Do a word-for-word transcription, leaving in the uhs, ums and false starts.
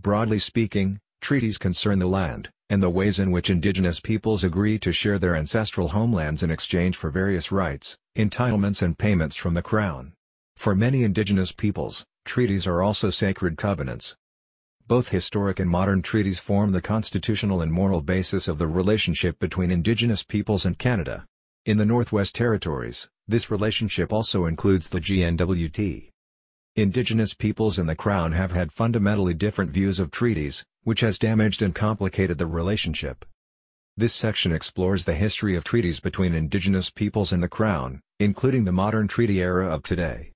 Broadly speaking, treaties concern the land, and the ways in which indigenous peoples agree to share their ancestral homelands in exchange for various rights, entitlements and payments from the Crown. For many indigenous peoples, treaties are also sacred covenants. Both historic and modern treaties form the constitutional and moral basis of the relationship between indigenous peoples and Canada. In the Northwest Territories, this relationship also includes the G N W T. Indigenous peoples and the Crown have had fundamentally different views of treaties, which has damaged and complicated the relationship. This section explores the history of treaties between indigenous peoples and the Crown, including the modern treaty era of today.